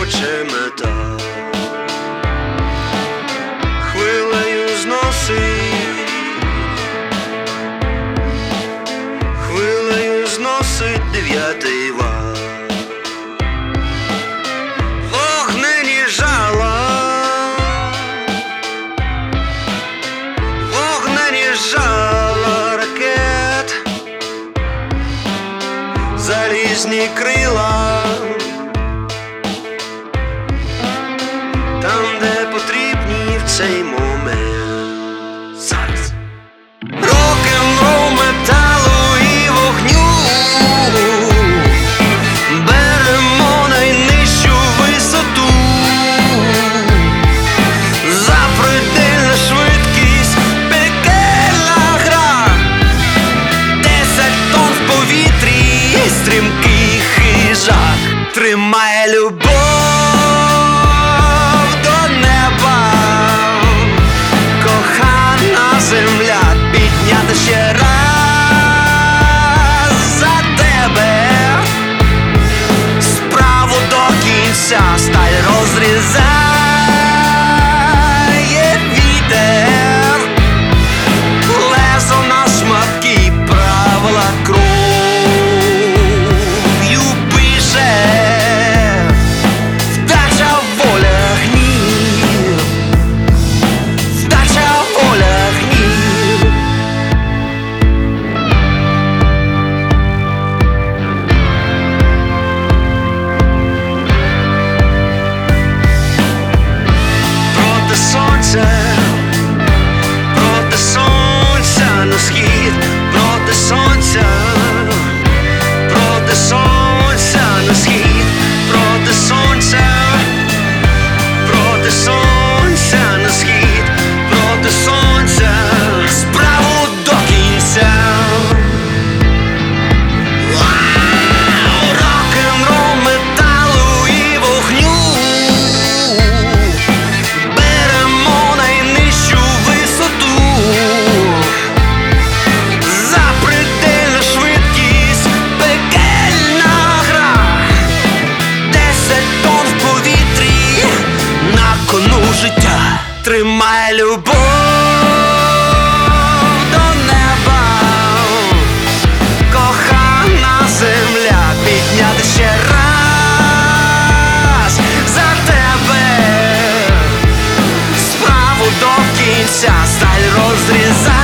пече мета, хвилею зносить, хвилею зносить 9-й вал. Вогнені жала, вогнені жала ракет, залізні крила, там, де потрібні в цей момент. Зараз рок-н-рол металу і вогню, беремо найнижчу висоту, запредельна швидкість, пекельна гра, 10 тонн в повітрі, стрімкий хижак тримає любов до неба. Кохана земля, підняти ще раз за тебе, справу до кінця, сталь розрізає вітер, лезо на шматки, правила кров'ю пише, вдача, воля, гнів, вдача, воля, гнів. Проти сонця, проти сонця на схід, проти сонця, проти сонця на схід, проти сонця, проти сонця на схід, проти сонця, справу до кінця. Рок-н-рол металу і вогню, беремо найнижчу висоту, запредельна швидкість, пекельна гра, 10 тонн в повітрі, на кону життя, тримає любов до неба. Кохана земля, підняти ще раз за тебе, справу до кінця, сталь розрізає